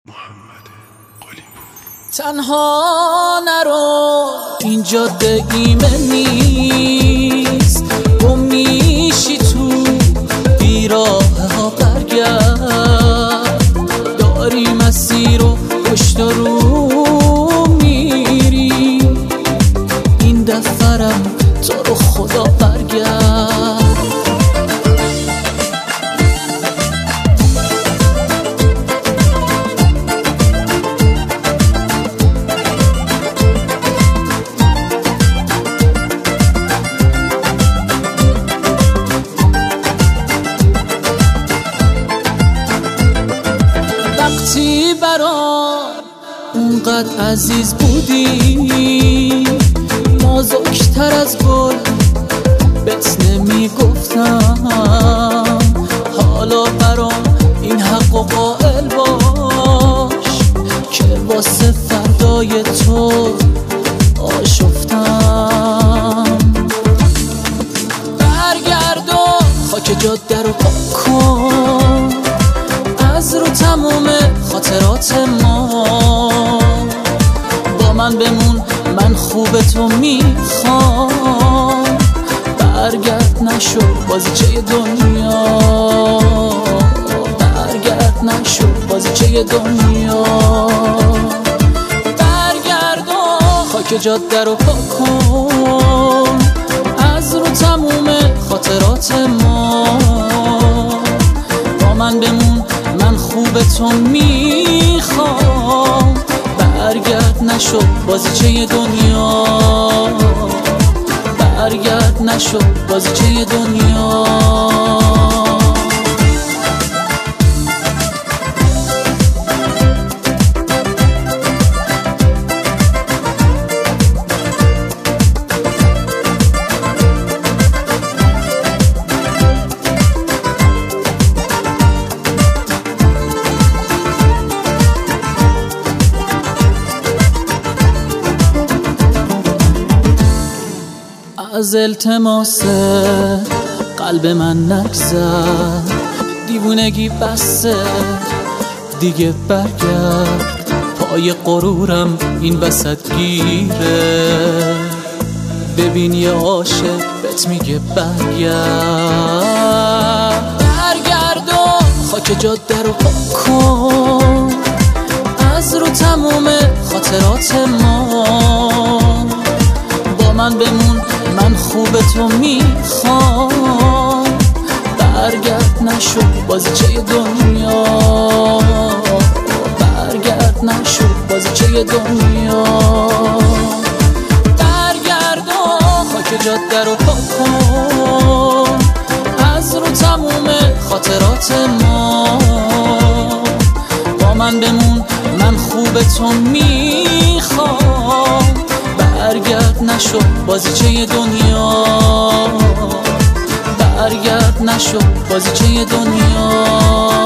محمد قلی‌پور. تنها نرو این جاده ایمن نیست، گم میشی تو بیراه ها، برگرد داری مسیر و پشت رو میری، این دفرم تو رو خدا برگرد. وقتی برام اونقدر عزیز بودی، نازکتر از گل بهت نمیگفتم، حالا برام این حق و قائل باش که واسه فردای تو آشفتم. برگرد و خاک جاده رو پاک کن، از رو تموم خاطرات ما با من بمون، من خوب تو میخوام. برگرد نشو بازیچه دنیا، برگرد نشو بازیچه دنیا. برگرد و خاک جاده رو پاک کن، از رو تموم خاطرات ما با من بمون، من خوب تو میخوام. برگرد نشو بازیچه دنیا، برگرد نشو بازیچه دنیا. از التماس قلب من نگذر، دیوونگی بسه دیگه، برگرد پای غرورم این وسط گیره. ببین یه عاشق بهت میگه برگرد، برگرد و خاک جاده رو پاک کن، از رو تموم خاطرات ما با من بمون، من خوب تو میخوام. برگرد نشو بازیچه دنیا، برگرد نشو بازیچه دنیا. برگرد و خاک جاده رو پاک کن، از رو تموم خاطرات ما با من بمون، من خوب تو میخوام. برگرد نشو بازیچه دنیا، برگرد نشو بازیچه دنیا.